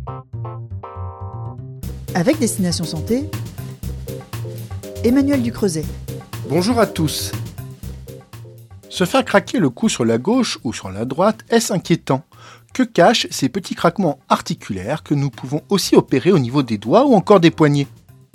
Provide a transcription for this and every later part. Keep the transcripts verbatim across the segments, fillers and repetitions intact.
Avec Destination Santé, Emmanuel Ducreuset. Bonjour à tous. Se faire craquer le cou sur la gauche ou sur la droite, est-ce inquiétant ? Que cachent ces petits craquements articulaires que nous pouvons aussi opérer au niveau des doigts ou encore des poignets ?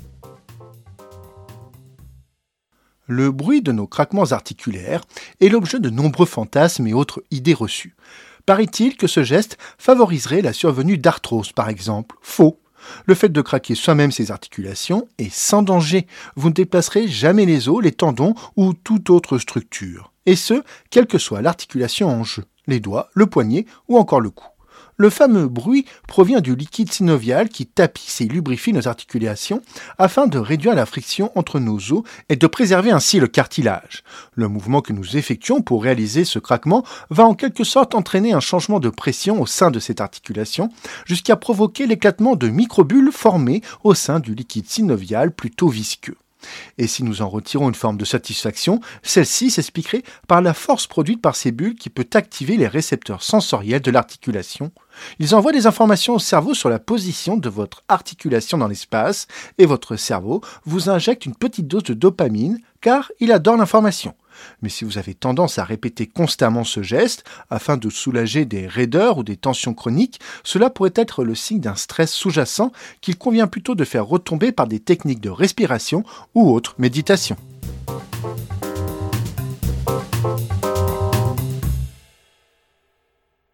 Le bruit de nos craquements articulaires est l'objet de nombreux fantasmes et autres idées reçues. Paraît-il que ce geste favoriserait la survenue d'arthrose, par exemple. Faux. Le fait de craquer soi-même ses articulations est sans danger. Vous ne déplacerez jamais les os, les tendons ou toute autre structure. Et ce, quelle que soit l'articulation en jeu, les doigts, le poignet ou encore le cou. Le fameux bruit provient du liquide synovial qui tapisse et lubrifie nos articulations afin de réduire la friction entre nos os et de préserver ainsi le cartilage. Le mouvement que nous effectuons pour réaliser ce craquement va en quelque sorte entraîner un changement de pression au sein de cette articulation jusqu'à provoquer l'éclatement de microbules formées au sein du liquide synovial plutôt visqueux. Et si nous en retirons une forme de satisfaction, celle-ci s'expliquerait par la force produite par ces bulles qui peut activer les récepteurs sensoriels de l'articulation. Ils envoient des informations au cerveau sur la position de votre articulation dans l'espace et votre cerveau vous injecte une petite dose de dopamine car il adore l'information. Mais si vous avez tendance à répéter constamment ce geste afin de soulager des raideurs ou des tensions chroniques, cela pourrait être le signe d'un stress sous-jacent qu'il convient plutôt de faire retomber par des techniques de respiration ou autre méditation.